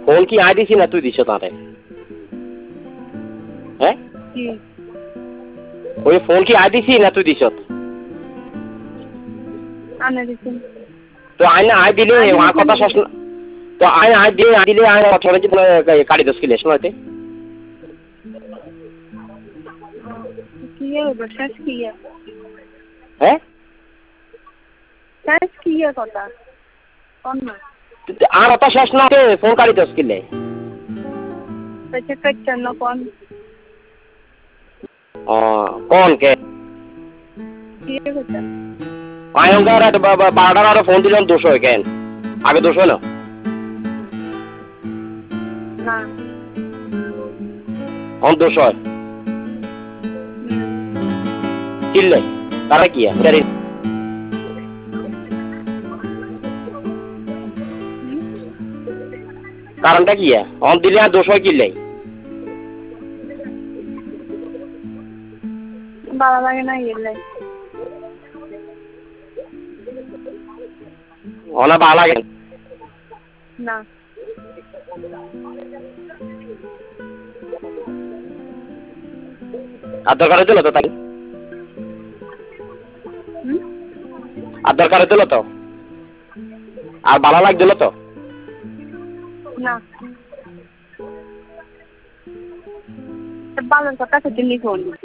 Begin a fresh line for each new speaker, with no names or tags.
Phone কি I দিছি না তুই দিছ তারে? হ্যাঁ
কি
ওই ফোন কি আই দিছি না তুই দিছ?
আনে দিছেন
তো আইনা আই দিলে আর কথা শেষ না। তো আই দিলে আই অথরে কি কাটি দছ কিলে শোনাতে?
কি হবে শেষ কি
হ্যাঁ
শেষ কি কথা কোন না
আর কথা শেষ না ফোন কাটি দছ কিলে
পেছে পেছন না কোন
কোন কে
কি কথা
আয়ঙ্গার বারোটার আরো ফোন দিলাম 200 কেন আগে 200 না
না
অন 200 কিলে তারা কি কারণটা কি অন দিলে আর 200 কিলে
ভালো লাগে না গেলে
অনা ভালো লাগে
না
আর দরকার দিল তো তাই আর দরকার দিল তো আর ভালো লাগছিল তো
না ভালোর কথা সেদিন লিখুন